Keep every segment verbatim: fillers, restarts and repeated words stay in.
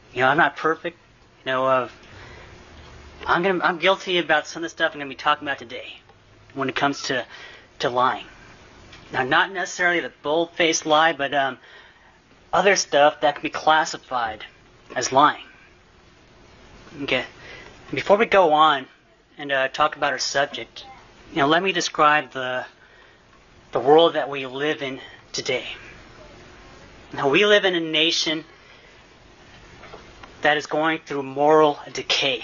You know, I'm not perfect. You know, uh, I'm gonna I'm guilty about some of the stuff I'm gonna be talking about today when it comes to to lying. Now, not necessarily the bold-faced lie, but um, other stuff that can be classified as lying. Okay. Before we go on and uh, talk about our subject, you know, let me describe the the world that we live in today. Now, we live in a nation that is going through moral decay.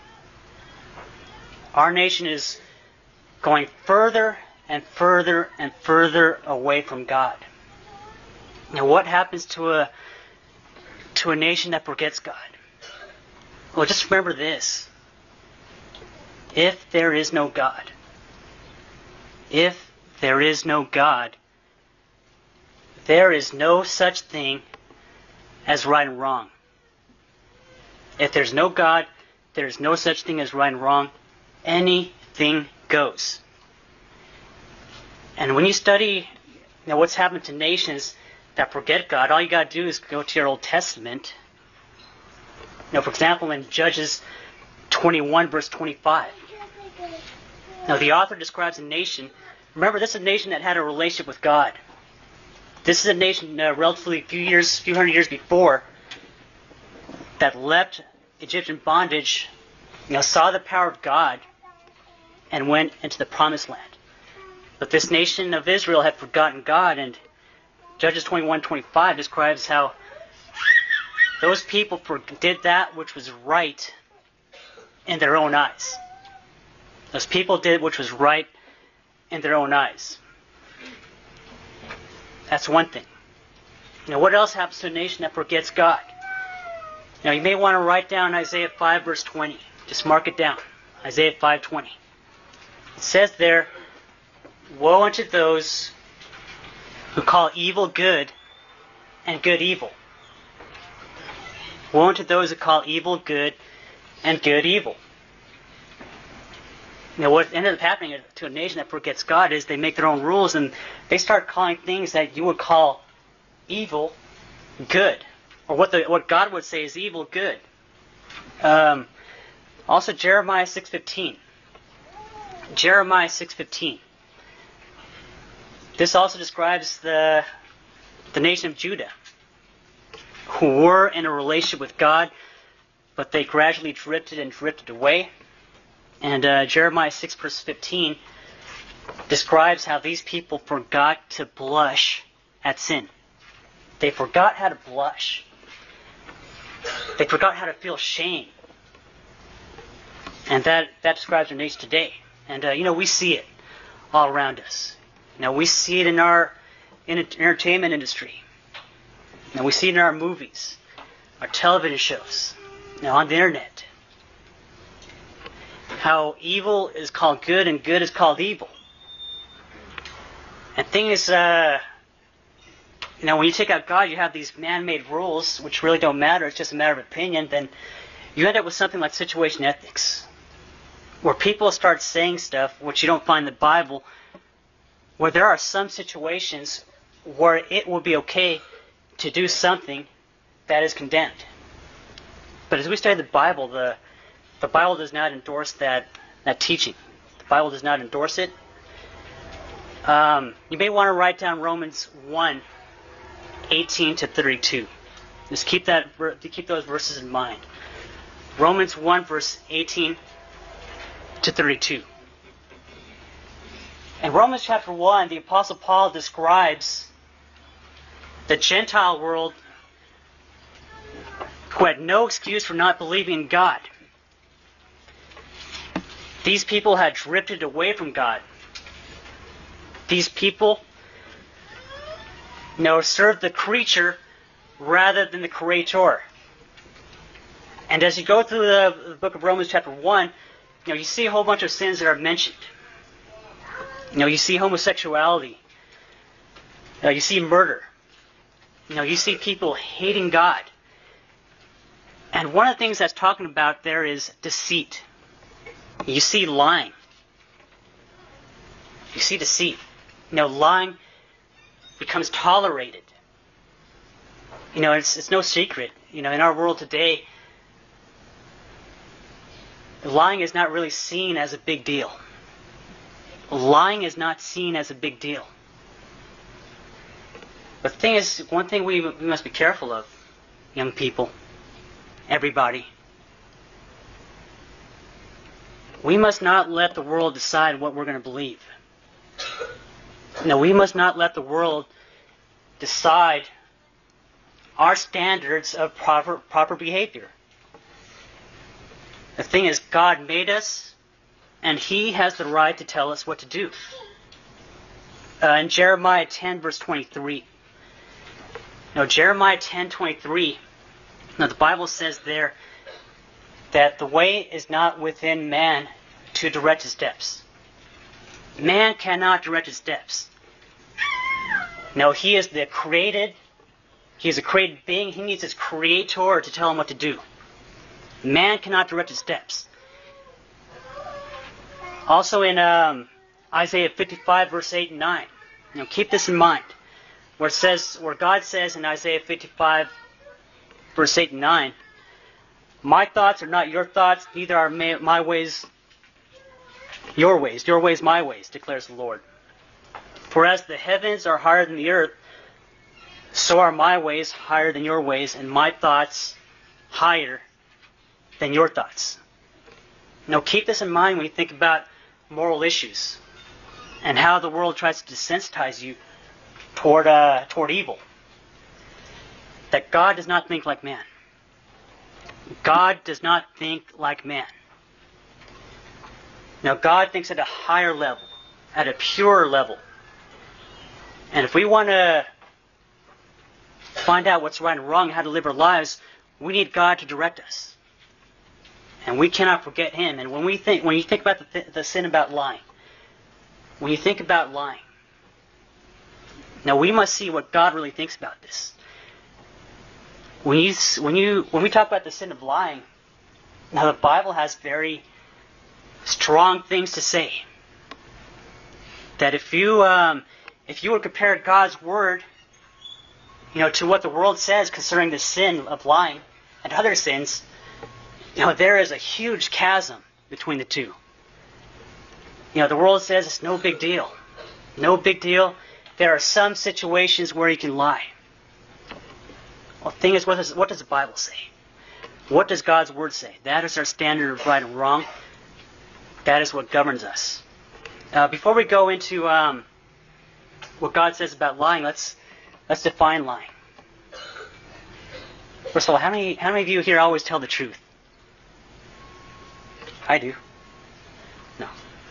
Our nation is going further and further and further away from God. Now, what happens to a to a nation that forgets God? Well, just remember this. If there is no God, if there is no God, there is no such thing as right and wrong. If there's no God, there's no such thing as right and wrong. Anything goes. And when you study, you know, what's happened to nations that forget God, all you got to do is go to your Old Testament. You know, for example, in Judges twenty-one, verse twenty-five. Now, the author describes a nation. Remember, this is a nation that had a relationship with God. This is a nation uh, relatively few years, few hundred years before that left Egyptian bondage, you know, saw the power of God, and went into the Promised Land. But this nation of Israel had forgotten God, and Judges twenty-one twenty-five describes how those people did that which was right in their own eyes. Those people did which was right in their own eyes. That's one thing. You know, what else happens to a nation that forgets God? Now, you may want to write down Isaiah five, verse twenty. Just mark it down. Isaiah five twenty. It says there, "Woe unto those who call evil good and good evil." Woe unto those who call evil good and good evil. Now, what ended up happening to a nation that forgets God is they make their own rules and they start calling things that you would call evil good. Or what the what God would say is evil good. Um, also, Jeremiah six fifteen. Jeremiah six fifteen. This also describes the the nation of Judah, who were in a relationship with God, but they gradually drifted and drifted away. And uh, Jeremiah six verse fifteen describes how these people forgot to blush at sin. They forgot how to blush. They forgot how to feel shame. And that, that describes our nation today. And, uh, you know, we see it all around us. You know, we see it in our in entertainment industry. You know, we see it in our movies, our television shows, you know, on the internet. How evil is called good and good is called evil. And the thing is, uh, you know, when you take out God, you have these man-made rules, which really don't matter. It's just a matter of opinion. Then you end up with something like situation ethics, where people start saying stuff which you don't find in the Bible, where there are some situations where it will be okay to do something that is condemned. But as we study the Bible, the the Bible does not endorse that, that teaching. The Bible does not endorse it. Um, you may want to write down Romans one, eighteen to thirty-two. Just keep that keep those verses in mind. Romans one, verse eighteen to thirty-two. In Romans chapter one, the Apostle Paul describes the Gentile world who had no excuse for not believing in God. These people had drifted away from God. These people, you know, served the creature rather than the Creator. And as you go through the, the book of Romans chapter one, you know, you see a whole bunch of sins that are mentioned. You know, you see homosexuality. You know, you see murder. You know, you see people hating God. And one of the things that's talking about there is deceit. You see lying. You see deceit. You know, lying becomes tolerated. You know, it's it's no secret. you know, in our world today, lying is not really seen as a big deal. Lying is not seen as a big deal. But the thing is, one thing we, we must be careful of, young people, everybody. We must not let the world decide what we're going to believe. No, we must not let the world decide our standards of proper, proper behavior. The thing is, God made us, and He has the right to tell us what to do. Uh, in Jeremiah ten, verse twenty-three. Now, Jeremiah ten, twenty-three, now the Bible says there that the way is not within man to direct his steps. Man cannot direct his steps. No, he is the created, he is a created being. He needs his creator to tell him what to do. Man cannot direct his steps. Also in um, Isaiah fifty-five, verse eight and nine. You know, keep this in mind. Where it says, where God says in Isaiah fifty-five, verse eight and nine, my thoughts are not your thoughts, neither are my, my ways your ways, your ways my ways, declares the Lord. For as the heavens are higher than the earth, so are my ways higher than your ways, and my thoughts higher than your thoughts. Now keep this in mind when you think about moral issues and how the world tries to desensitize you toward uh, toward evil. That God does not think like man. God does not think like man. Now God thinks at a higher level, at a purer level. And if we want to find out what's right and wrong, how to live our lives, we need God to direct us. And we cannot forget Him. And when we think, when you think about the, th- the sin about lying, when you think about lying, now we must see what God really thinks about this. When you, when you, when we talk about the sin of lying, now the Bible has very strong things to say. That if you, um, if you would compare God's word, you know, to what the world says concerning the sin of lying and other sins, you know, there is a huge chasm between the two. You know, the world says it's no big deal. No big deal. There are some situations where you can lie. Well, the thing is, what does, what does the Bible say? What does God's Word say? That is our standard of right and wrong. That is what governs us. Uh, before we go into um, what God says about lying, let's let's define lying. First of all, how many how many of you here always tell the truth? I do. No.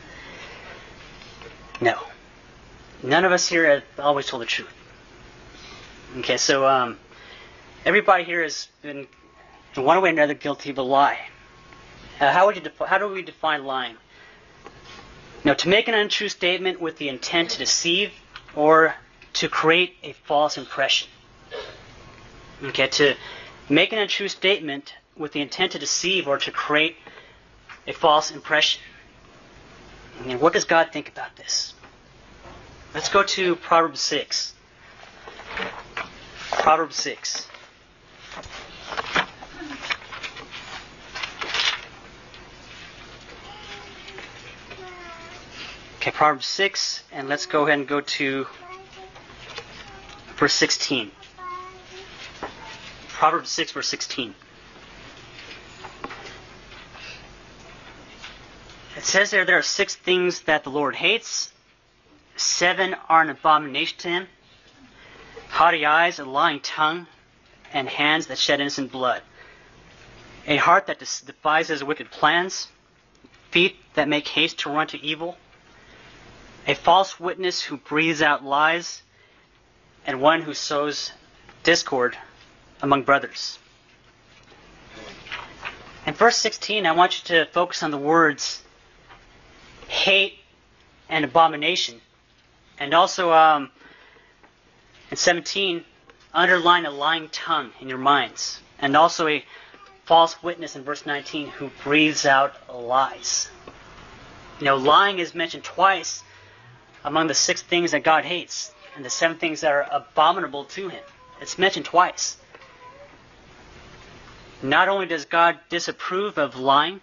No. None of us here have always told the truth. Okay, so um, everybody here has been, in one way or another, guilty of a lie. Uh, how would you defi- how do we define lying? Now, to make an untrue statement with the intent to deceive or to create a false impression. Okay, to make an untrue statement with the intent to deceive or to create a false impression. And what does God think about this? Let's go to Proverbs six. Proverbs six. Okay, Proverbs six, and let's go ahead and go to verse sixteen. Proverbs six, verse sixteen. It says there, there are six things that the Lord hates. Seven are an abomination to Him. Haughty eyes, a lying tongue, and hands that shed innocent blood. A heart that devises wicked plans. Feet that make haste to run to evil. A false witness who breathes out lies. And one who sows discord among brothers. In verse sixteen, I want you to focus on the words hate and abomination. And also um, in seventeen, underline a lying tongue in your minds. And also a false witness in verse nineteen who breathes out lies. You know, lying is mentioned twice among the six things that God hates and the seven things that are abominable to Him. It's mentioned twice. Not only does God disapprove of lying,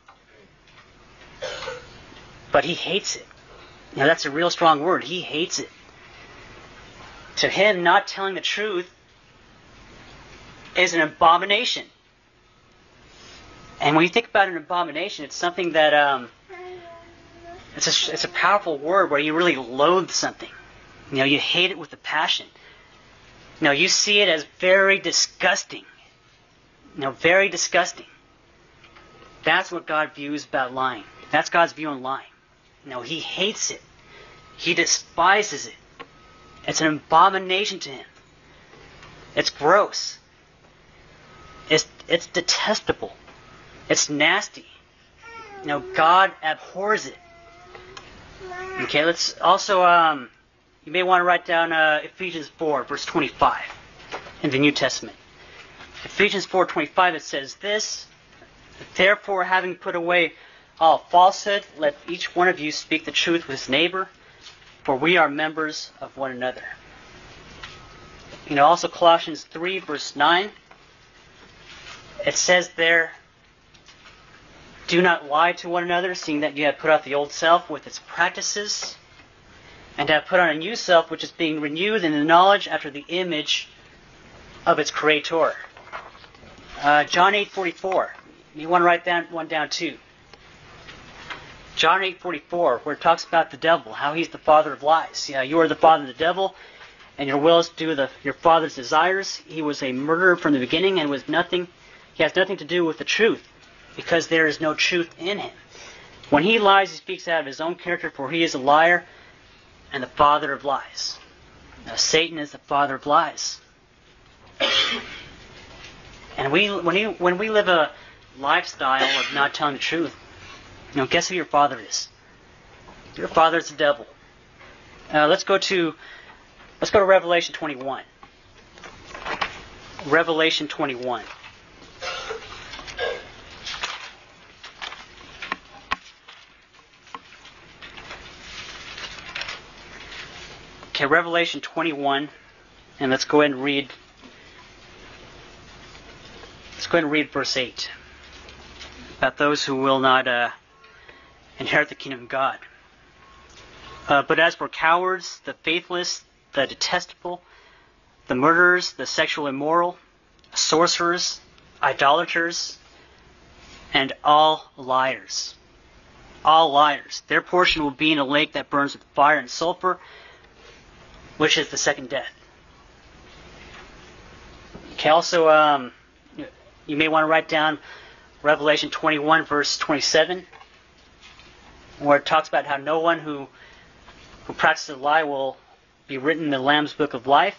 but he hates it. Now that's a real strong word. He hates it. To him, not telling the truth is an abomination. And when you think about an abomination, it's something that, um, it's a, it's a powerful word where you really loathe something. You know, you hate it with a passion. You know, you see it as very disgusting. You know, very disgusting. That's what God views about lying. That's God's view on lying. You know, he hates it. He despises it. It's an abomination to him. It's gross. It's it's detestable. It's nasty. You know, God abhors it. Okay, let's also, um, you may want to write down uh, Ephesians four, verse twenty-five in the New Testament. Ephesians four twenty-five, it says this, therefore, having put away all falsehood, let each one of you speak the truth with his neighbor, for we are members of one another. You know, also Colossians three, verse nine, it says there, do not lie to one another, seeing that you have put off the old self with its practices, and have put on a new self, which is being renewed in the knowledge after the image of its creator. Uh, John eight forty-four. You want to write that one down too. John eight forty-four, where it talks about the devil, how he's the father of lies. Yeah, you are the father of the devil, and your will is to do the, your father's desires. He was a murderer from the beginning, and was nothing. He has nothing to do with the truth, because there is no truth in him. When he lies, he speaks out of his own character, for he is a liar and the father of lies. Now, Satan is the father of lies. And we, when, you, when we live a lifestyle of not telling the truth, you know, guess who your father is? Your father is the devil. Uh, let's go to let's go to Revelation twenty-one. Revelation twenty-one. Okay, Revelation twenty-one, and let's go ahead and read. Let's go ahead and read verse eight about those who will not uh, inherit the kingdom of God. Uh, but as for cowards, the faithless, the detestable, the murderers, the sexually immoral, sorcerers, idolaters, and all liars, all liars, their portion will be in a lake that burns with fire and sulfur, which is the second death. Okay, also, um, you may want to write down Revelation twenty-one, verse twenty-seven, where it talks about how no one who, who practices a lie will be written in the Lamb's Book of Life.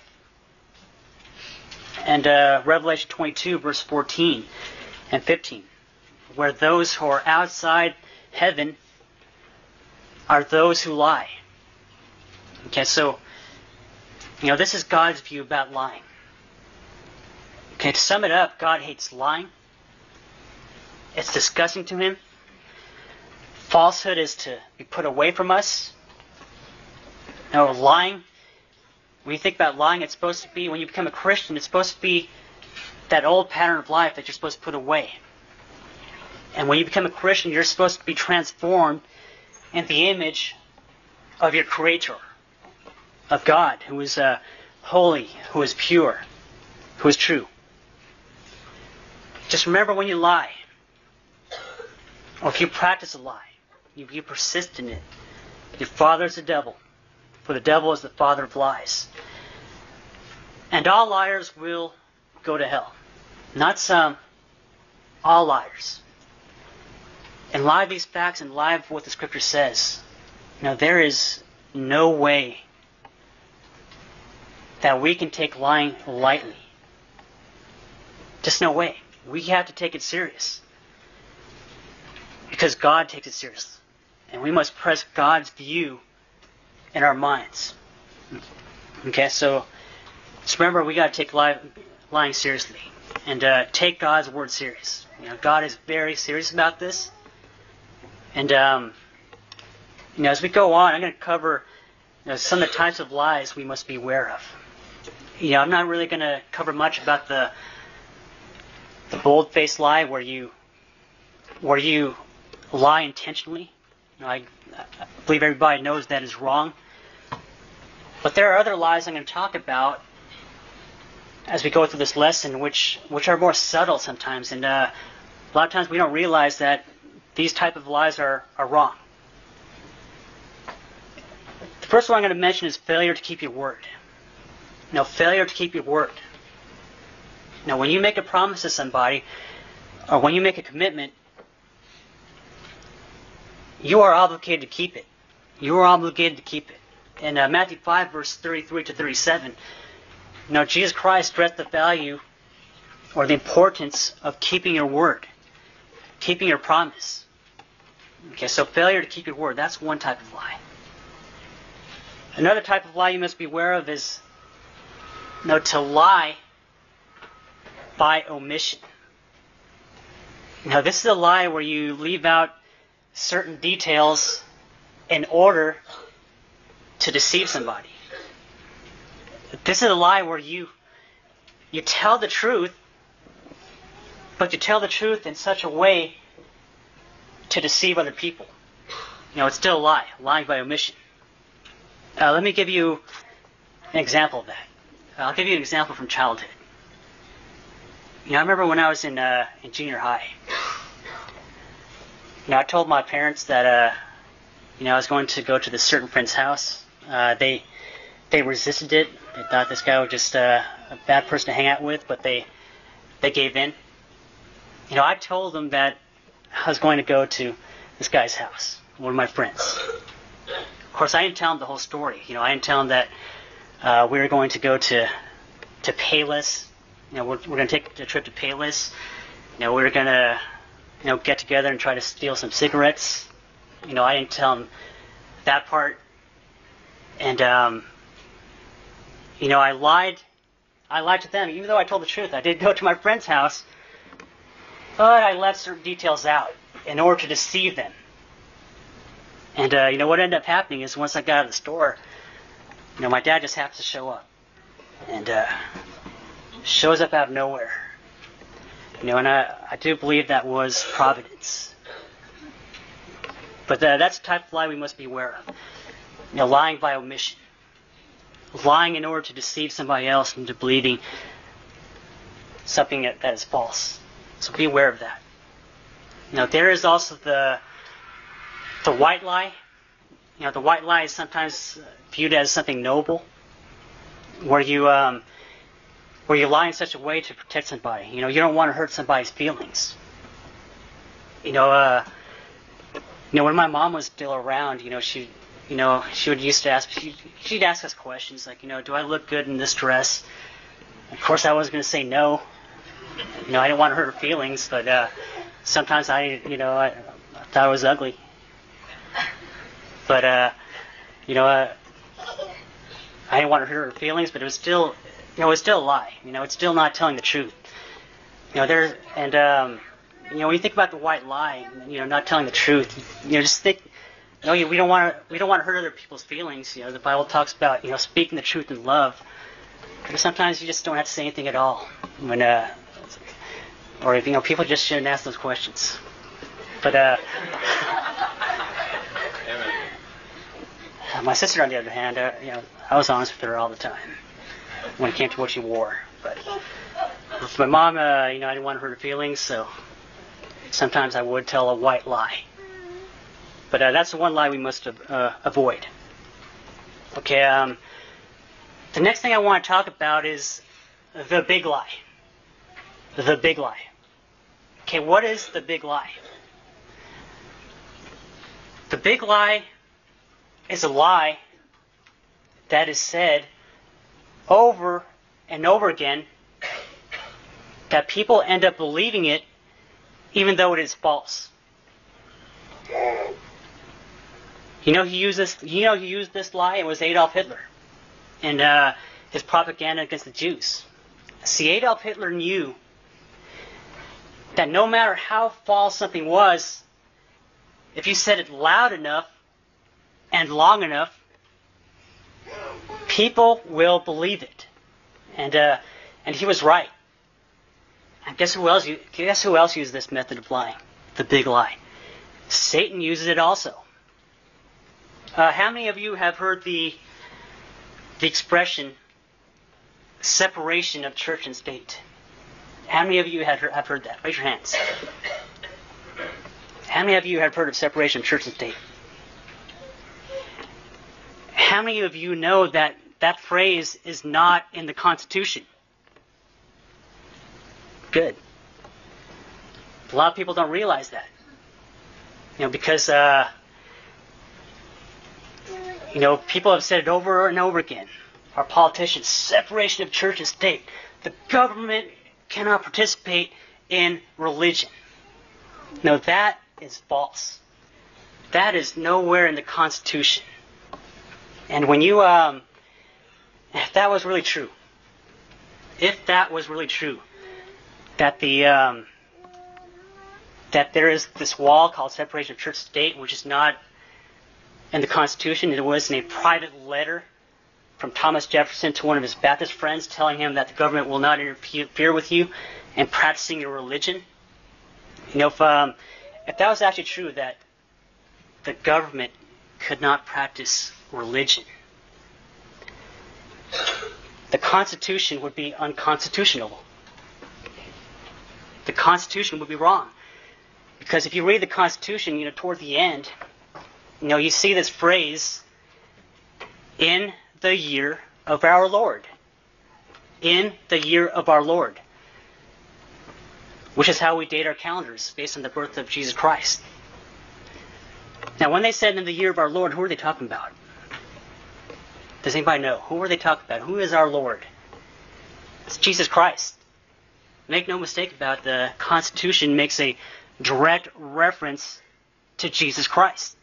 And uh, Revelation twenty-two, verse fourteen and fifteen, where those who are outside heaven are those who lie. Okay, so, you know, this is God's view about lying. Okay, to sum it up, God hates lying. It's disgusting to him. Falsehood is to be put away from us. No, lying, when you think about lying, it's supposed to be, when you become a Christian, it's supposed to be that old pattern of life that you're supposed to put away. And when you become a Christian, you're supposed to be transformed in the image of your Creator, of God, who is uh, holy, who is pure, who is true. Just remember, when you lie, or if you practice a lie, you, you persist in it, your father is the devil, for the devil is the father of lies. And all liars will go to hell. Not some, all liars. In light of these facts, in light of what the Scripture says, you know, there is no way that we can take lying lightly. Just no way. We have to take it serious. Because God takes it serious. And we must press God's view in our minds. Okay, so just remember, we got to take lie, lying seriously. And uh, take God's word serious. You know, God is very serious about this. And, um, you know, as we go on, I'm going to cover, you know, some of the types of lies we must be aware of. You know, I'm not really going to cover much about the the bold-faced lie where you where you lie intentionally. You know, I, I believe everybody knows that is wrong. But there are other lies I'm going to talk about as we go through this lesson, which which are more subtle sometimes, and uh, a lot of times we don't realize that these type of lies are, are wrong. The first one I'm going to mention is failure to keep your word. You know, failure to keep your word. Now, when you make a promise to somebody, or when you make a commitment, you are obligated to keep it. You are obligated to keep it. In uh, Matthew five, verse thirty-three to thirty-seven, you know, Jesus Christ stressed the value or the importance of keeping your word, keeping your promise. Okay, so failure to keep your word, that's one type of lie. Another type of lie you must be aware of is, you know, to lie by omission. Now, this is a lie where you leave out certain details in order to deceive somebody. This is a lie where you you tell the truth, but you tell the truth in such a way to deceive other people. You know, it's still a lie, lying by omission. Uh, let me give you an example of that. I'll give you an example from childhood. You know, I remember when I was in uh, in junior high. You know, I told my parents that uh, you know I was going to go to this certain friend's house. Uh, they they resisted it. They thought this guy was just uh, a bad person to hang out with, but they they gave in. You know, I told them that I was going to go to this guy's house, one of my friends. Of course, I didn't tell them the whole story. You know, I didn't tell them that uh, we were going to go to to Payless. You know, we're, we're going to take a trip to Payless. You know, we were going to, you know, get together and try to steal some cigarettes. You know, I didn't tell them that part. And, um, you know, I lied. I lied to them, even though I told the truth. I did go to my friend's house, but I left certain details out in order to deceive them. And, uh, you know, what ended up happening is once I got out of the store, you know, my dad just happens to show up. And, uh, shows up out of nowhere. You know, and I, I do believe that was providence. But uh, that's the type of lie we must be aware of. You know, lying by omission. Lying in order to deceive somebody else into believing something that, that is false. So be aware of that. Now, there is also the the white lie. You know, the white lie is sometimes viewed as something noble, where you um, where you lie in such a way to protect somebody. You know, you don't want to hurt somebody's feelings. You know, uh, you know, when my mom was still around, you know, she, you know, she would used to ask, she'd, she'd ask us questions like, you know, do I look good in this dress? Of course, I was going to say no. You know, I didn't want to hurt her feelings, but uh, sometimes I, you know, I, I thought it was ugly. But, uh, you know, uh, I didn't want to hurt her feelings, but it was still, you know, it's still a lie. You know, it's still not telling the truth. You know, there, and, um, you know, when you think about the white lie, you know, not telling the truth, you know, just think, you know, we don't want to, we don't want to hurt other people's feelings. You know, the Bible talks about, you know, speaking the truth in love. But sometimes you just don't have to say anything at all. When, uh, or if, you know, people just shouldn't ask those questions. But, uh, my sister, on the other hand, uh, you know, I was honest with her all the time when it came to what she wore. But with my mom, uh, you know, I didn't want to hurt her feelings, so sometimes I would tell a white lie. But uh, that's the one lie we must uh, avoid. Okay, um, the next thing I want to talk about is the big lie. The big lie. Okay, what is the big lie? The big lie is a lie that is said over and over again that people end up believing it even though it is false. You know he used this you know he used this lie? It was Adolf Hitler and uh, his propaganda against the Jews. See, Adolf Hitler knew that no matter how false something was, if you said it loud enough and long enough, people will believe it. And uh, and he was right. And guess who else? Guess who else uses this method of lying? The big lie. Satan uses it also. Uh, how many of you have heard the the expression separation of church and state? How many of you have heard, have heard that? Raise your hands. How many of you have heard of separation of church and state? How many of you know that that phrase is not in the Constitution? Good. A lot of people don't realize that. You know, because, uh, you know, people have said it over and over again. Our politicians, separation of church and state. The government cannot participate in religion. No, that is false. That is nowhere in the Constitution. And when you, um, if that was really true, if that was really true, that the, um, that there is this wall called separation of church and state, which is not in the Constitution, it was in a private letter from Thomas Jefferson to one of his Baptist friends telling him that the government will not interfere with you in practicing your religion. You know, if, um, if that was actually true, that the government could not practice religion, the Constitution would be unconstitutional. The Constitution would be wrong. Because if you read the Constitution, you know, toward the end, you know, you see this phrase, in the year of our Lord. In the year of our Lord. Which is how we date our calendars, based on the birth of Jesus Christ. Now, when they said in the year of our Lord, who are they talking about? Does anybody know? Who are they talking about? Who is our Lord? It's Jesus Christ. Make no mistake about it, the Constitution makes a direct reference to Jesus Christ.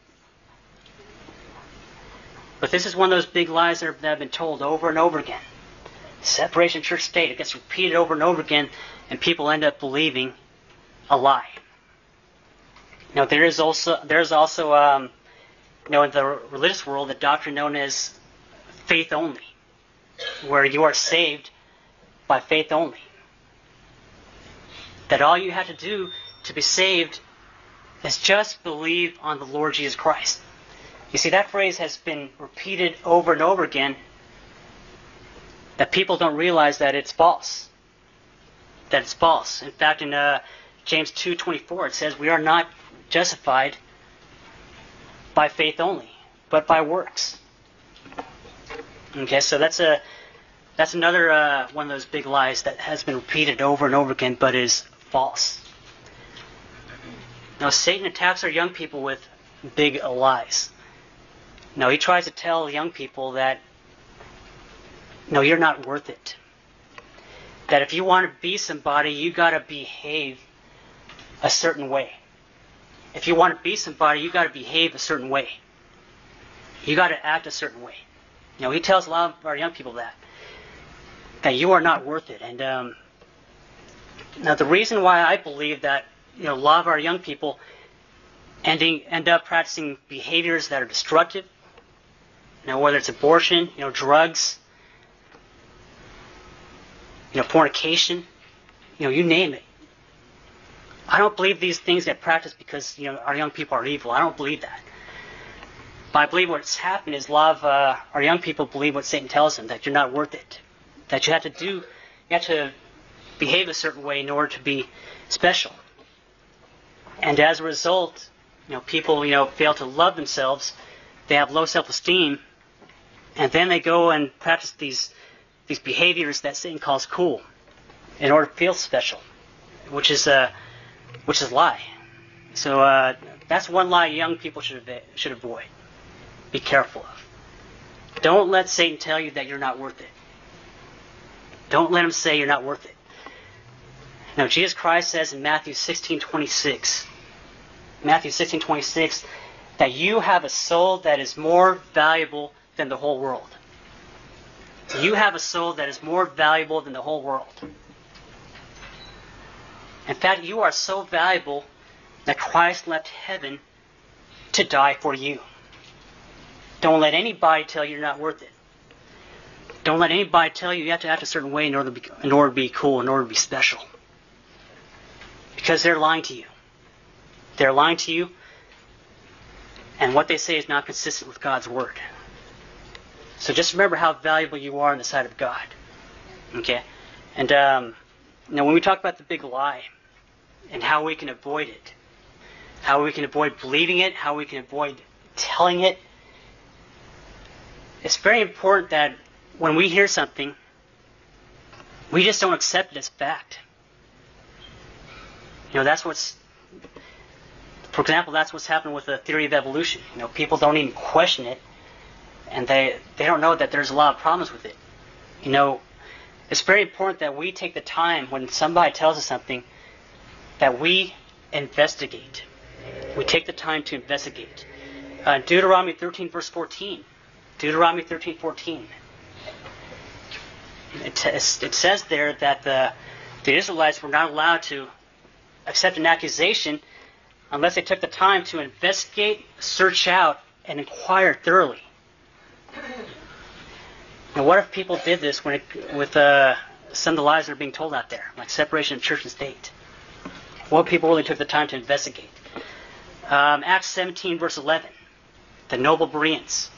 But this is one of those big lies that have been told over and over again. Separation of church state. It gets repeated over and over again, and people end up believing a lie. Now, there is also there's also um, you know, in the religious world, a doctrine known as faith only, where you are saved by faith only. That all you have to do to be saved is just believe on the Lord Jesus Christ. You see, that phrase has been repeated over and over again, that people don't realize that it's false. That it's false. In fact, in uh, James two twenty-four, it says, we are not justified by faith only, but by works. Okay, so that's a that's another uh, one of those big lies that has been repeated over and over again, but is false. Now, Satan attacks our young people with big lies. Now, he tries to tell young people that, no, you're not worth it. That if you want to be somebody, you got to behave a certain way. If you want to be somebody, you got to behave a certain way. You got to act a certain way. You know, he tells a lot of our young people that. That you are not worth it. And um, now the reason why I believe that, you know, a lot of our young people ending end up practicing behaviors that are destructive, you know, whether it's abortion, you know, drugs, you know, fornication, you know, you name it. I don't believe these things get practiced because, you know, our young people are evil. I don't believe that. But I believe what's happened is a lot of uh, our young people believe what Satan tells them, that you're not worth it. That you have to do, you have to behave a certain way in order to be special. And as a result, you know, people, you know, fail to love themselves. They have low self-esteem, and then they go and practice these these behaviors that Satan calls cool, in order to feel special, which is a uh, which is a lie. So uh, that's one lie young people should ava- should avoid. Be careful of. Don't let Satan tell you that you're not worth it. Don't let him say you're not worth it. Now, Jesus Christ says in Matthew sixteen twenty-six, Matthew sixteen twenty-six, that you have a soul that is more valuable than the whole world. You have a soul that is more valuable than the whole world. In fact, you are so valuable that Christ left heaven to die for you. Don't let anybody tell you you're not worth it. Don't let anybody tell you you have to act a certain way in order to be, in order to be cool, in order to be special. Because they're lying to you. They're lying to you, and what they say is not consistent with God's word. So just remember how valuable you are in the sight of God. Okay? And um, now when we talk about the big lie and how we can avoid it, how we can avoid believing it, how we can avoid telling it, it's very important that when we hear something, we just don't accept it as fact. You know, that's what's, for example, that's what's happened with the theory of evolution. You know, people don't even question it, and they they don't know that there's a lot of problems with it. You know, it's very important that we take the time when somebody tells us something that we investigate. We take the time to investigate. Uh, Deuteronomy thirteen, verse fourteen. Deuteronomy thirteen, fourteen. It, t- it says there that the, the Israelites were not allowed to accept an accusation unless they took the time to investigate, search out, and inquire thoroughly. Now, what if people did this when it, with uh, some of the lies that are being told out there, like separation of church and state? What if people really took the time to investigate? Um, Acts seventeen, verse eleven. The noble Bereans.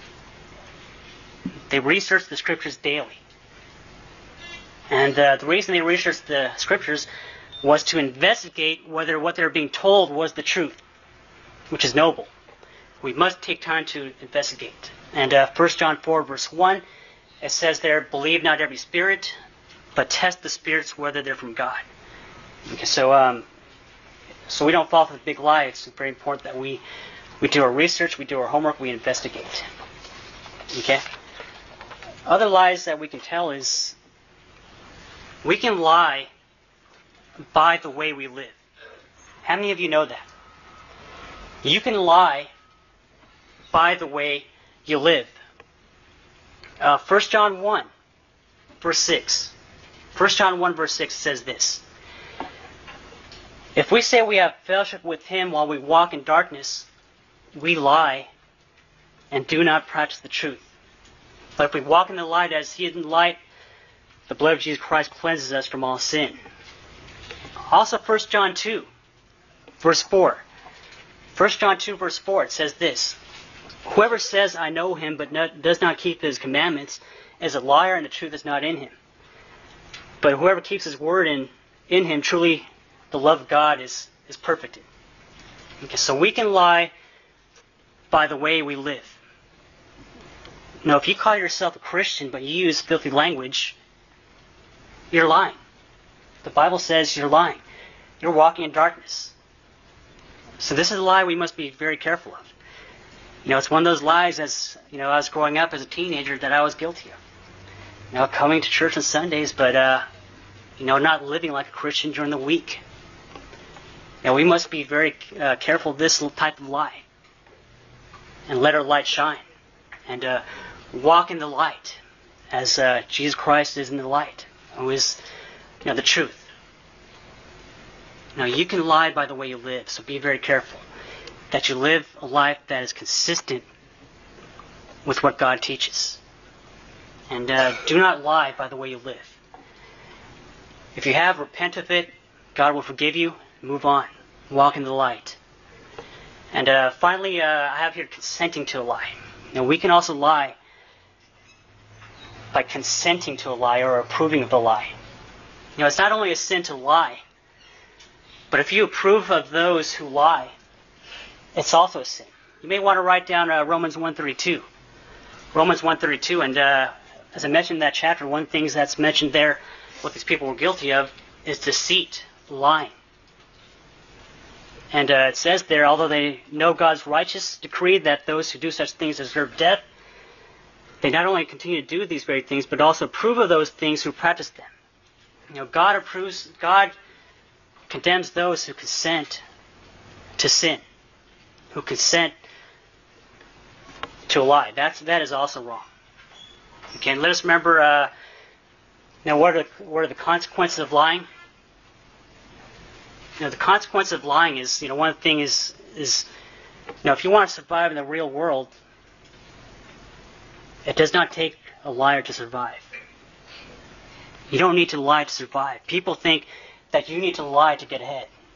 They researched the scriptures daily. And uh, the reason they researched the scriptures was to investigate whether what they were being told was the truth, which is noble. We must take time to investigate. And uh, First John four, verse one, it says there, believe not every spirit, but test the spirits whether they're from God. Okay, so um, so we don't fall for the big lie. It's very important that we, we do our research, we do our homework, we investigate. Okay? Other lies that we can tell is we can lie by the way we live. How many of you know that? You can lie by the way you live. Uh, First John one, verse six. First John one, verse six says this. If we say we have fellowship with him while we walk in darkness, we lie and do not practice the truth. But if we walk in the light as he is in the light, the blood of Jesus Christ cleanses us from all sin. Also First John two, verse four. First John two, verse four, it says this. Whoever says, I know him, but not, does not keep his commandments, is a liar, and the truth is not in him. But whoever keeps his word in, in him, truly the love of God is, is perfected. Okay, so we can lie by the way we live. Now, if you call yourself a Christian, but you use filthy language, you're lying. The Bible says you're lying. You're walking in darkness. So this is a lie we must be very careful of. You know, it's one of those lies as, you know, I was growing up as a teenager that I was guilty of. You know, coming to church on Sundays, but, uh, you know, not living like a Christian during the week. Now, we must be very uh, careful of this type of lie. And let our light shine. And uh, walk in the light as uh, Jesus Christ is in the light, who is, you know, the truth. Now, you can lie by the way you live, so be very careful that you live a life that is consistent with what God teaches. And uh, do not lie by the way you live. If you have, repent of it. God will forgive you. Move on. Walk in the light. And uh, finally, uh, I have here consenting to a lie. Now, we can also lie by consenting to a lie or approving of the lie. You know, it's not only a sin to lie, but if you approve of those who lie, it's also a sin. You may want to write down uh, Romans one thirty-two. Romans one thirty-two, and uh, as I mentioned in that chapter, one of the things that's mentioned there, what these people were guilty of, is deceit, lying. And uh, it says there, although they know God's righteous decree that those who do such things deserve death, they not only continue to do these very things, but also approve of those things who practice them. You know, God approves, God condemns those who consent to sin, who consent to a lie. That's, that is also wrong. Okay, and let us remember, uh, now what are, the, what are the consequences of lying? You know, the consequence of lying is, you know, one thing is, is, you know, if you want to survive in the real world, it does not take a liar to survive. You don't need to lie to survive. People think that you need to lie to get ahead.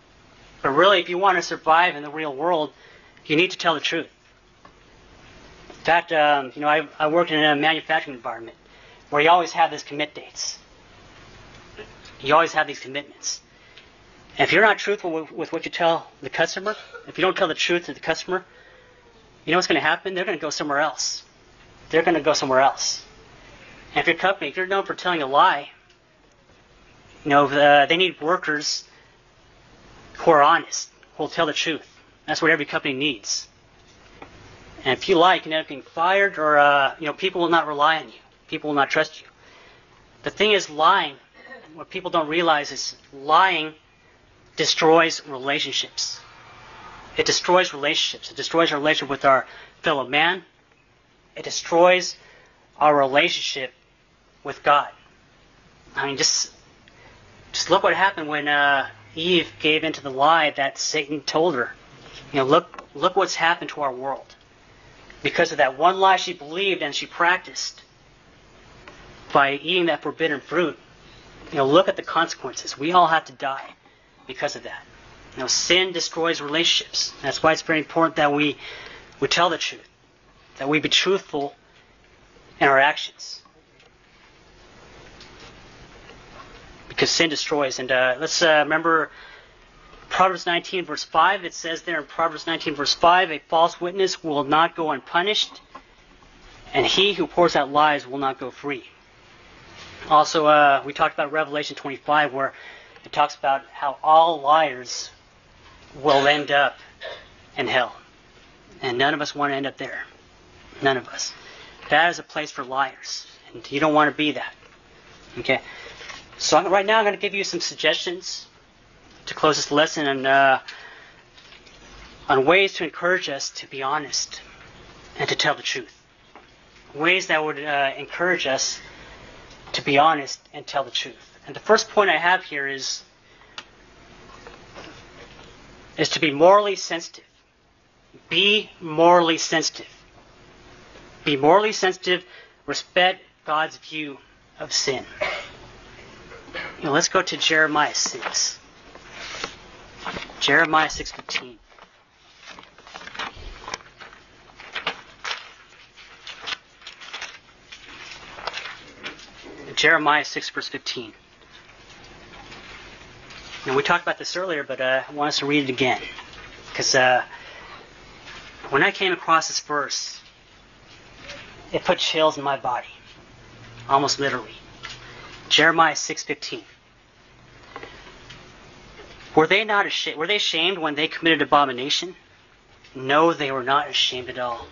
But really, if you want to survive in the real world, you need to tell the truth. In fact, um, you know, I, I worked in a manufacturing environment where you always have these commit dates. You always have these commitments. And if you're not truthful with, with what you tell the customer, if you don't tell the truth to the customer, you know what's going to happen? They're going to go somewhere else. They're going to go somewhere else. And if your company, if you're known for telling a lie, you know, the, they need workers who are honest, who will tell the truth. That's what every company needs. And if you lie, you can end up getting fired, or uh, you know, people will not rely on you. People will not trust you. The thing is, lying, what people don't realize is lying destroys relationships. It destroys relationships. It destroys our relationship with our fellow man. It destroys our relationship with God. I mean, just just look what happened when uh, Eve gave into the lie that Satan told her. You know, look look what's happened to our world because of that one lie she believed and she practiced by eating that forbidden fruit. You know, look at the consequences. We all have to die because of that. You know, sin destroys relationships. That's why it's very important that we we tell the truth, that we be truthful in our actions, because sin destroys. And uh, let's uh, remember Proverbs nineteen verse five. It says there in Proverbs nineteen verse five, a false witness will not go unpunished, and he who pours out lies will not go free. Also, uh, we talked about Revelation twenty-five, where it talks about how all liars will end up in hell. And none of us want to end up there. None of us. That is a place for liars. And you don't want to be that. Okay? So I'm, right now I'm going to give you some suggestions to close this lesson on, uh, on ways to encourage us to be honest and to tell the truth. Ways that would uh, encourage us to be honest and tell the truth. And the first point I have here is is to be morally sensitive. Be morally sensitive. Be morally sensitive. Respect God's view of sin. You know, let's go to Jeremiah six. Jeremiah six fifteen. Jeremiah six verse fifteen. Now, we talked about this earlier, but uh, I want us to read it again. Because uh, when I came across this verse, it put chills in my body. Almost literally. Jeremiah six fifteen. Were they not ashamed? Were they ashamed when they committed abomination? No, they were not ashamed at all.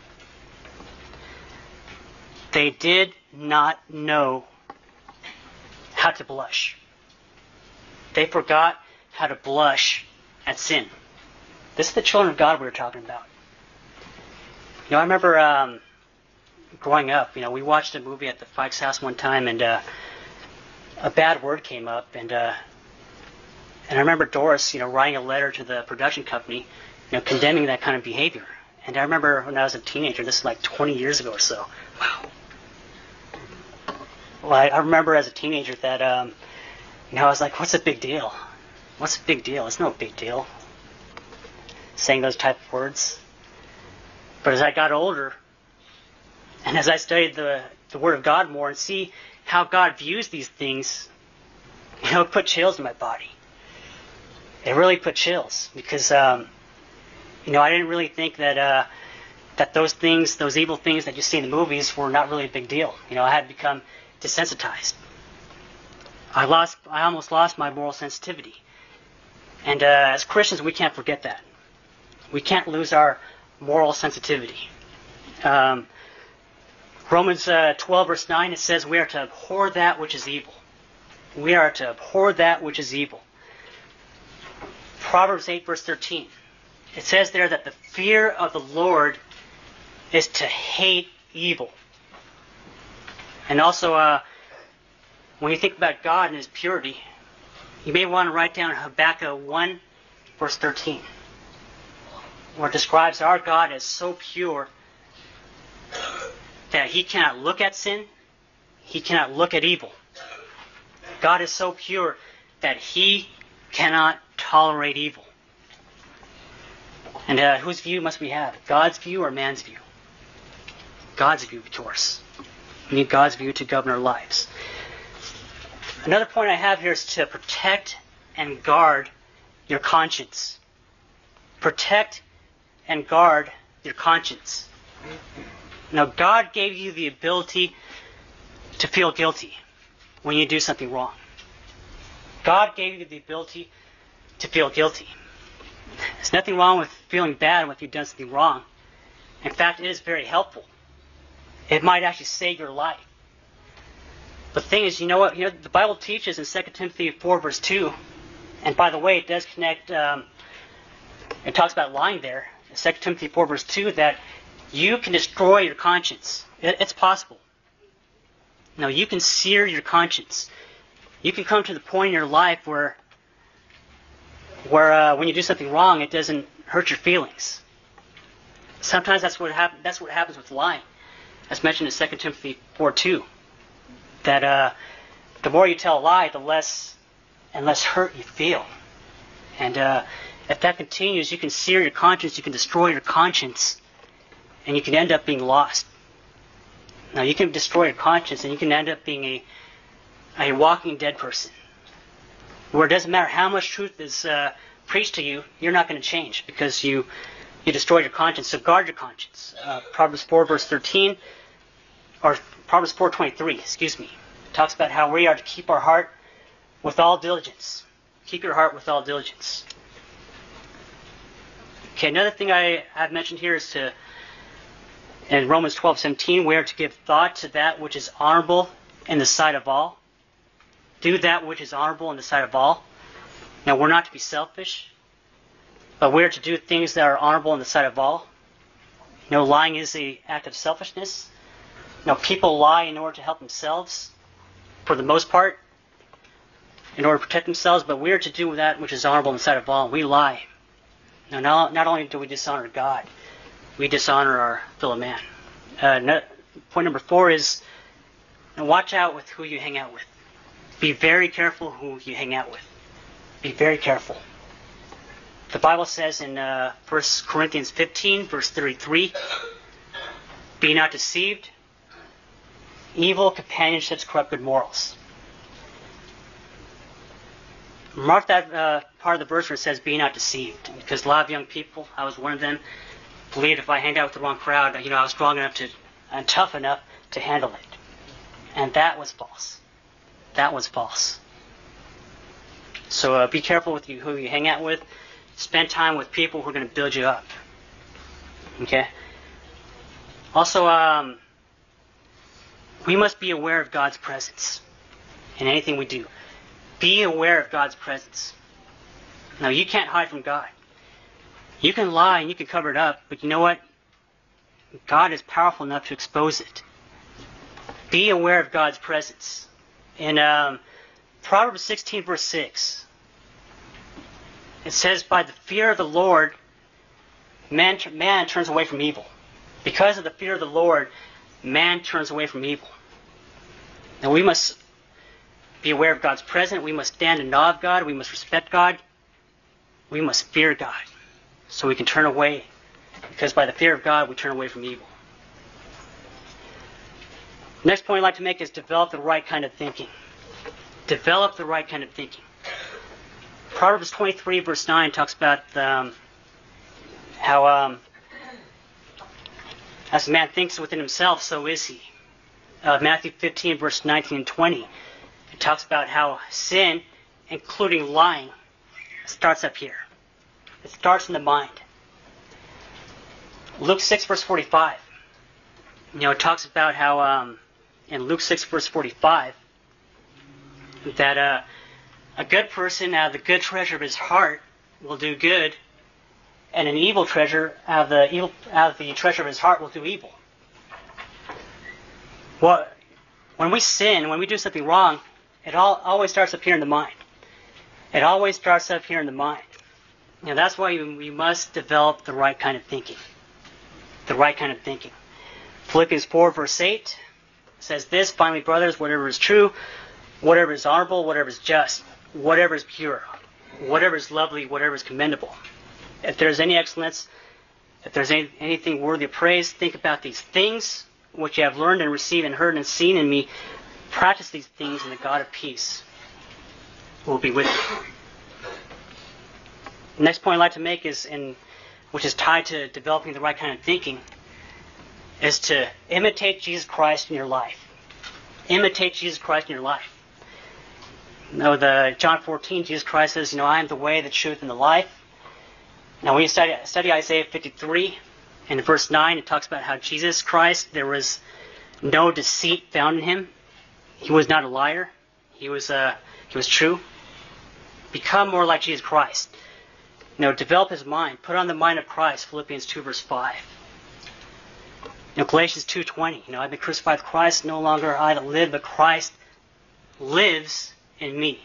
They did not know how to blush. They forgot how to blush at sin. This is the children of God we were talking about. You know, I remember um, growing up, you know, we watched a movie at the Fikes house one time, and uh, a bad word came up, and uh, and I remember Doris, you know, writing a letter to the production company, you know, condemning that kind of behavior. And I remember when I was a teenager, this is like twenty years ago or so. Wow. Well, I, I remember as a teenager that, um, you know, I was like, what's the big deal? What's the big deal? It's no big deal saying those type of words. But as I got older, and as I studied the, the Word of God more and see how God views these things, you know, it put chills in my body. It really put chills because, um, you know, I didn't really think that uh, that those things, those evil things that you see in the movies were not really a big deal. You know, I had become desensitized. I lost, I almost lost my moral sensitivity. And uh, as Christians, we can't forget that. We can't lose our moral sensitivity. Um, Romans uh, twelve verse nine, it says we are to abhor that which is evil. We are to abhor that which is evil. Proverbs eight verse thirteen, it says there that the fear of the Lord is to hate evil. And also, uh, when you think about God and His purity, you may want to write down Habakkuk one verse thirteen, where it describes our God as so pure that He cannot look at sin, He cannot look at evil. God is so pure that He cannot tolerate evil. And uh, whose view must we have? God's view or man's view? God's view, of course. We need God's view to govern our lives. Another point I have here is to protect and guard your conscience. Protect and guard your conscience. Now, God gave you the ability to feel guilty when you do something wrong. God gave you the ability to feel guilty. There's nothing wrong with feeling bad if you've done something wrong. In fact, it is very helpful. It might actually save your life. But the thing is, you know what? You know, the Bible teaches in Second Timothy four, verse two, and by the way, it does connect, um, it talks about lying there, in Second Timothy four, verse two, that you can destroy your conscience. It, it's possible. No, you can sear your conscience. You can come to the point in your life where where uh, when you do something wrong, it doesn't hurt your feelings. Sometimes that's what happens. That's what happens with lying, as mentioned in Second Timothy four two. That uh, the more you tell a lie, the less and less hurt you feel. And uh, if that continues, you can sear your conscience. You can destroy your conscience, and you can end up being lost. Now, you can destroy your conscience, and you can end up being a a walking dead person, where it doesn't matter how much truth is uh, preached to you, you're not going to change because you you destroyed your conscience. So guard your conscience. Uh, Proverbs four, verse thirteen, or Proverbs four twenty-three, excuse me, talks about how we are to keep our heart with all diligence. Keep your heart with all diligence. Okay, another thing I have mentioned here is to, in Romans twelve seventeen, we are to give thought to that which is honorable in the sight of all. Do that which is honorable in the sight of all. Now, we're not to be selfish, but we're to do things that are honorable in the sight of all. You know, lying is an act of selfishness. Now, people lie in order to help themselves, for the most part, in order to protect themselves, but we're to do that which is honorable in the sight of all. We lie. Now, not, not only do we dishonor God, we dishonor our fellow man. Uh, no, point number four is, now watch out with who you hang out with. Be very careful who you hang out with. Be very careful. The Bible says in uh, First Corinthians fifteen, verse thirty-three, be not deceived. Evil companionships corrupt good morals. Mark that uh, part of the verse where it says, be not deceived. Because a lot of young people, I was one of them, believed if I hang out with the wrong crowd, you know, I was strong enough to, and tough enough to handle it. And that was false. That was false. So uh, be careful with you, who you hang out with. Spend time with people who are going to build you up. Okay? Also, um, we must be aware of God's presence in anything we do. Be aware of God's presence. Now, you can't hide from God. You can lie and you can cover it up, but you know what? God is powerful enough to expose it. Be aware of God's presence. In um, Proverbs sixteen, verse six, it says, by the fear of the Lord, man, man turns away from evil. Because of the fear of the Lord, man turns away from evil. Now we must be aware of God's presence. We must stand in awe of God. We must respect God. We must fear God so we can turn away. Because by the fear of God, we turn away from evil. Next point I'd like to make is develop the right kind of thinking. Develop the right kind of thinking. Proverbs twenty-three, verse nine talks about um, how um, as a man thinks within himself, so is he. Uh, Matthew fifteen, verse nineteen and twenty, it talks about how sin, including lying, starts up here. It starts in the mind. Luke six, verse forty-five. You know, it talks about how um, in Luke six, verse forty-five, that uh, a good person out of the good treasure of his heart will do good, and an evil treasure out of the evil out of the treasure of his heart will do evil. Well, when we sin, when we do something wrong, it all always starts up here in the mind. It always starts up here in the mind. Now that's why we must develop the right kind of thinking. The right kind of thinking. Philippians four, verse eight says this, finally, brothers, whatever is true, whatever is honorable, whatever is just, whatever is pure, whatever is lovely, whatever is commendable. If there's any excellence, if there's any, anything worthy of praise, think about these things which you have learned and received and heard and seen in me. Practice these things, and the God of peace will be with you. The next point I'd like to make is, in, which is tied to developing the right kind of thinking, is to imitate Jesus Christ in your life. Imitate Jesus Christ in your life. You know, the John fourteen, Jesus Christ says, you know, I am the way, the truth, and the life. Now, when you study, study Isaiah fifty-three, in verse nine, it talks about how Jesus Christ, there was no deceit found in him. He was not a liar. He was uh, he was true. Become more like Jesus Christ. You know, develop his mind. Put on the mind of Christ. Philippians two, verse five. You know, Galatians two twenty. You know, I've been crucified with Christ. No longer I that live, but Christ lives in me.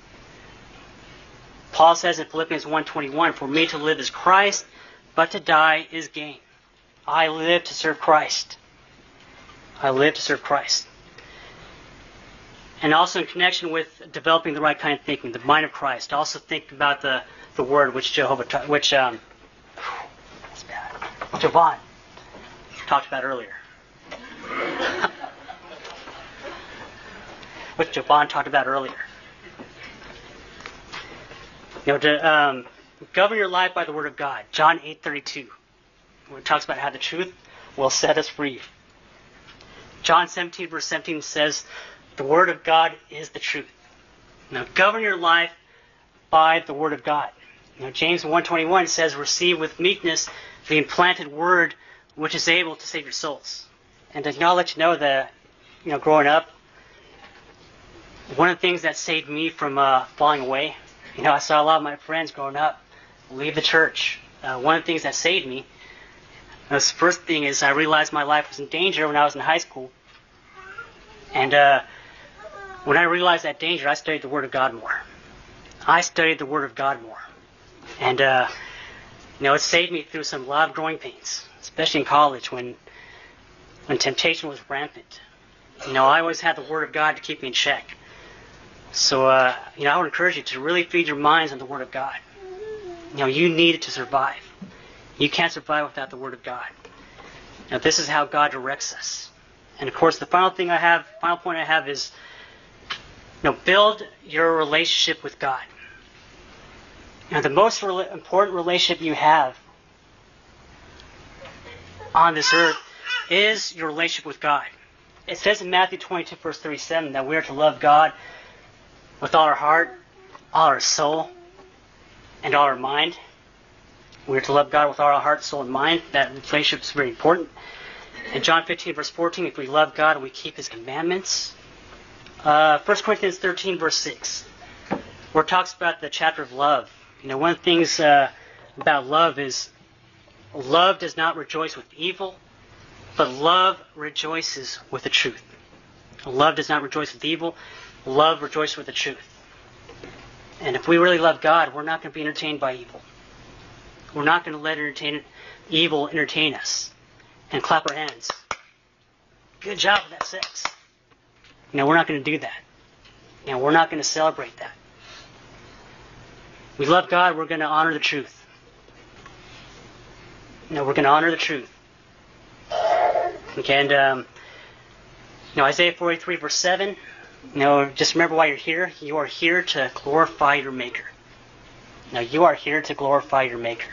Paul says in Philippians one twenty-one, for me to live is Christ, but to die is gain. I live to serve Christ. I live to serve Christ. And also in connection with developing the right kind of thinking, the mind of Christ. Also think about the, the word which Jehovah, ta- which um, that's bad. Jovan talked about earlier. which Jovan talked about earlier. You know, to um, govern your life by the word of God. John eight thirty-two, where it talks about how the truth will set us free. John seventeen, verse seventeen says, the word of God is the truth. Now, govern your life by the word of God. You know, James one twenty-one says, receive with meekness the implanted word which is able to save your souls. And to now let you know that, you know, growing up, one of the things that saved me from uh, falling away, you know, I saw a lot of my friends growing up leave the church. Uh, one of the things that saved me, the first thing is I realized my life was in danger when I was in high school. And uh, when I realized that danger, I studied the Word of God more. I studied the Word of God more. And, uh, you know, it saved me through some lot of growing pains, especially in college when when temptation was rampant. You know, I always had the Word of God to keep me in check. So, uh, you know, I would encourage you to really feed your minds on the Word of God. You know, you need it to survive. You can't survive without the Word of God. Now, this is how God directs us. And, of course, the final thing I have, final point I have is, you know, build your relationship with God. Now, the most re- important relationship you have on this earth is your relationship with God. It says in Matthew twenty-two, verse thirty-seven, that we are to love God with all our heart, all our soul, and all our mind. We are to love God with all our heart, soul, and mind. That relationship is very important. In John fifteen, verse fourteen, if we love God and we keep His commandments. Uh, First Corinthians thirteen, verse six, where it talks about the chapter of love. You know, one of the things uh, about love is love does not rejoice with evil, but love rejoices with the truth. Love does not rejoice with evil. Love rejoices with the truth. And if we really love God, we're not going to be entertained by evil. We're not going to let entertain, evil entertain us and clap our hands. Good job with that sex. You know, we're not going to do that. You know, we're not going to celebrate that. We love God, we're going to honor the truth. You know, we're going to honor the truth. Okay, and, um, you know, Isaiah forty-three, verse seven, you know, just remember why you're here. You are here to glorify your Maker. Now, you are here to glorify your Maker.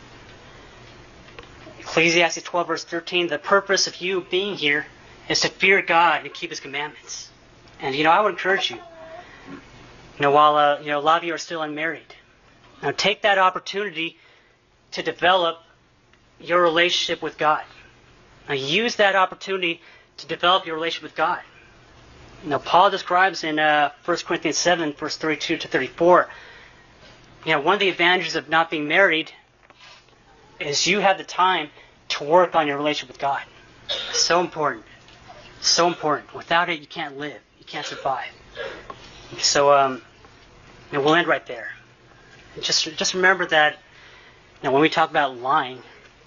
Ecclesiastes twelve, verse thirteen, the purpose of you being here is to fear God and keep His commandments. And, you know, I would encourage you, you know, while, uh, you know, a lot of you are still unmarried, now take that opportunity to develop your relationship with God. Now, use that opportunity to develop your relationship with God. Now, Paul describes in uh, First Corinthians seven, verse thirty-two to thirty-four, you know, one of the advantages of not being married is you have the time to work on your relationship with God. So important. So important. Without it, you can't live. You can't survive. So, um, you know, we'll end right there. Just, just remember that, you know, when we talk about lying,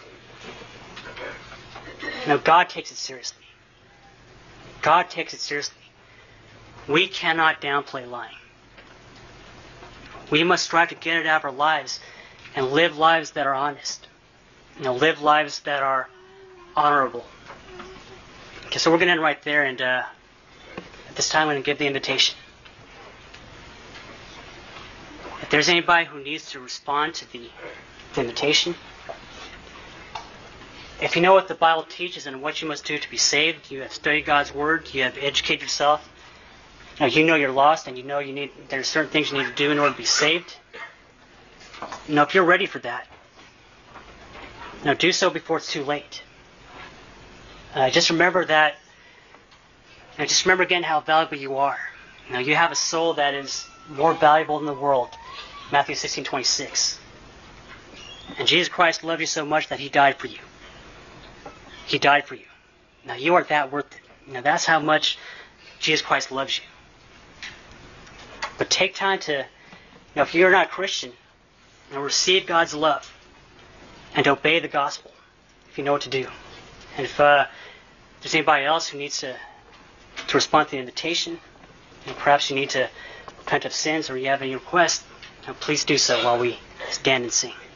you know, God takes it seriously. God takes it seriously. We cannot downplay lying. We must strive to get it out of our lives and live lives that are honest. You know, live lives that are honorable. Okay, so we're going to end right there, and uh, at this time I'm going to give the invitation. If there's anybody who needs to respond to the, the invitation, if you know what the Bible teaches and what you must do to be saved, you have studied God's Word, you have educated yourself, you know, you know you're lost, and you know you need there's certain things you need to do in order to be saved. You know, if you're ready for that, you know, do so before it's too late. Uh, just remember that. You know, just remember again how valuable you are. You know, you have a soul that is more valuable than the world. Matthew sixteen twenty-six. And Jesus Christ loved you so much that He died for you. He died for you. Now you are that worth it. You know, that's how much Jesus Christ loves you. But take time to, you know, if you're not a Christian, you know, receive God's love and obey the gospel if you know what to do. And if uh, there's anybody else who needs to to respond to the invitation, and perhaps you need to repent of sins or you have any requests, you know, please do so while we stand and sing.